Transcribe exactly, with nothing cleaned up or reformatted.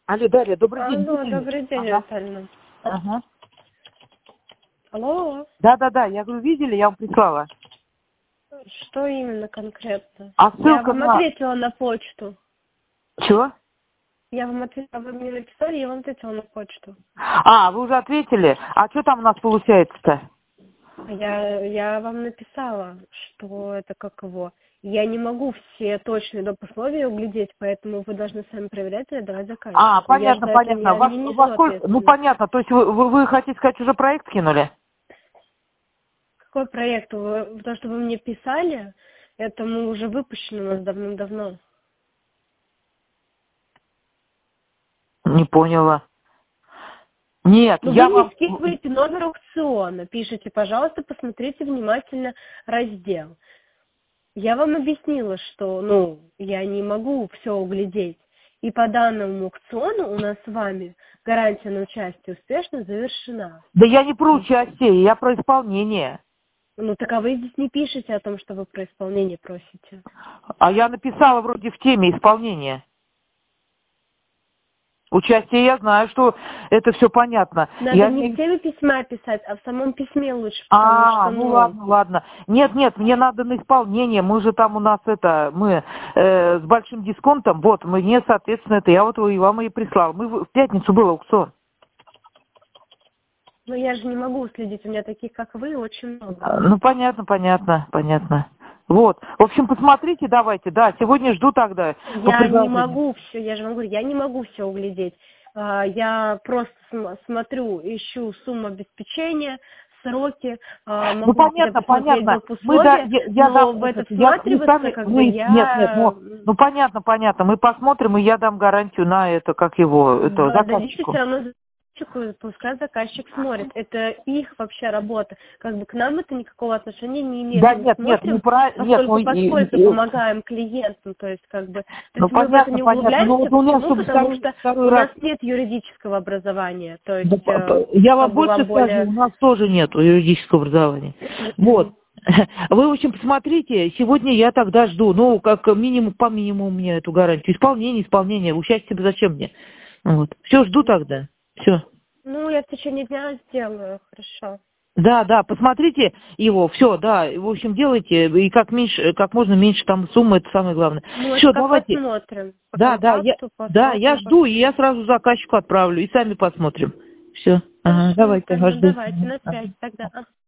Алло, Дарья, добрый день. Алло, Видели? добрый день, Ага. Наталья. Ага. Алло, Да-да-да, я говорю, видели, я вам прислала. что именно конкретно? А Я ссылка вам на... ответила на почту. Чего? Я вам ответила, вы мне написали, я вам ответила на почту. А, вы уже ответили? А что там у нас получается-то? Я, я вам написала, что это как его. Я не могу все точные доп. Условия углядеть, поэтому вы должны сами проверять и давать заказчику. А, Я же понятно, за это понятно. не, Во, не несу во сколько... Ну, ответственность. понятно, то есть вы, вы, вы хотите сказать, уже проект кинули? Какой проект? Вы, то, что вы мне писали, это мы уже выпущено у нас давным-давно. Не поняла. Нет, Ну, я вы мне вам... скидываете номер аукциона, пишите, пожалуйста, посмотрите внимательно раздел. Я вам объяснила, что, ну, я не могу все углядеть. И по данному аукциону у нас с вами гарантия на участие успешно завершена. Да я не про участие, я про исполнение. Ну, так а вы здесь не пишете о том, что вы про исполнение просите. А я написала вроде в теме исполнения. Участие я знаю, что это все понятно. Надо Я не не... в теме письма писать, а в самом письме лучше, потому А, что, ну ну, ладно, ладно. Нет, нет, мне надо на исполнение. Мы же там у нас это, мы э, с большим дисконтом. Вот, мне, соответственно, это я вот и вам и прислал. Мы в в пятницу был аукцион. ну, я же не могу следить, у меня таких, как вы, очень много. А, Ну, понятно, понятно, понятно. Вот. В общем, посмотрите, давайте, да, сегодня жду тогда по Я не предложению. могу все, я же вам говорю, я не могу все углядеть. А, Я просто см- смотрю, ищу сумму обеспечения, сроки, а, Ну, могу где понятно, посмотреть понятно. доп. Мы, да, условия, я, я но дам, в это этот, я, мы всматриваться, сами, как бы, мы, нет, нет, я ну, ну, понятно, понятно. Мы посмотрим, и я дам гарантию на это, как его, это, да, дадите заказчику. все равно заказчику, пускай заказчик смотрит. Это их вообще работа. Как бы к нам это никакого отношения не имеет. Да, Мы нет, нет, не смотрим про, нет, ну, постольку и, поскольку и- помогаем клиентам. То есть, как бы, то ну, есть мы в это понятно, не понятно. Ну, углубляемся. вот у меня, Почему? чтобы Потому второй, что второй у раз, нас нет юридического образования. То да, есть, п- э, п- я вам как бы больше вам скажу, более... у нас тоже нет юридического образования. Вот. Вы, в общем, посмотрите, сегодня я тогда жду, ну, как минимум, по минимуму мне эту гарантию. Исполнение, исполнение, участие зачем мне? Вот. Все, жду тогда. Все. Ну, я в течение дня сделаю, хорошо. Да, да, посмотрите его, все, да, в общем, делайте, и как меньше, как можно меньше там суммы, это самое главное. Мы Все, пока давайте. посмотрим. По Да, да, я, контракту да, я посмотрим. жду, и я сразу заказчику отправлю, и сами посмотрим. Все, ага, Хорошо, давайте, ага, Наталья, ну жду. давайте на Ага. связь тогда. Ага.